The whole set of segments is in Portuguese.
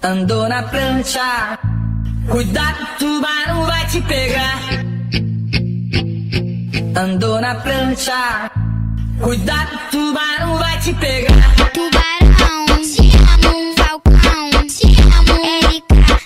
Andou na prancha, cuidado, tubarão vai te pegar. Andou na prancha, cuidado, tubarão vai te pegar. Tubarão, te amo, Falcão, te amo, Erika.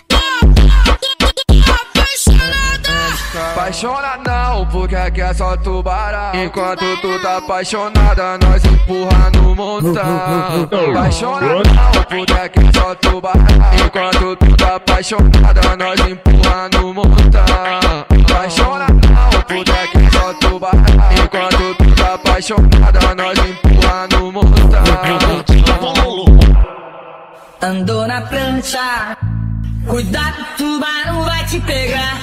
Apaixona não, porque aqui é só tubarão. Enquanto tu tá apaixonada, nós empurra no montão. Apaixona não, porque aqui é só tubarão. Enquanto tu tá apaixonada, nós empurra no montão. Apaixona não, porque aqui é só tubarão. Enquanto tu tá apaixonada, nós empurra no montão. Andou na prancha, cuidado, tubarão vai te pegar.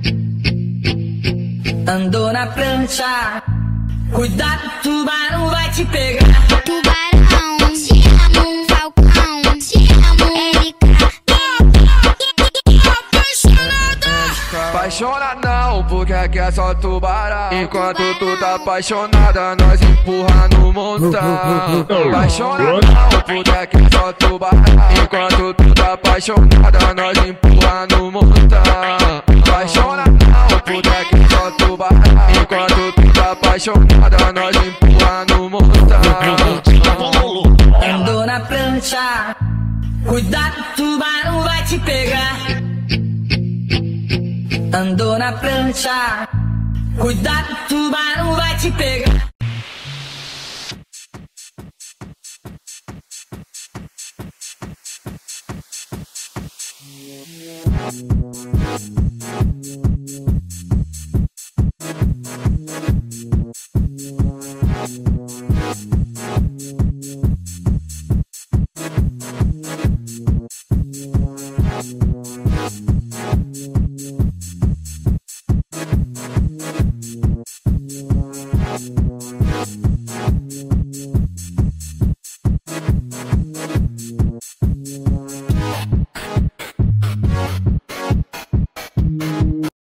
Andou na prancha, cuidado, tubarão vai te pegar. Tubarão, te amo, Falcão, te amo, Erika. Apaixona não, porque aqui é só tubarão. Enquanto tu tá apaixonada, nós empurra no montão. Apaixona não, porque aqui é só tubarão. Enquanto tu tá apaixonada, nós empurra no montão. Apaixona não, porque aqui é só tubarão. Enquanto tu tá apaixonada, nós empurra no montão. Andou na prancha, cuidado, tubarão vai te pegar. Andou na prancha, cuidado, tubarão vai te pegar.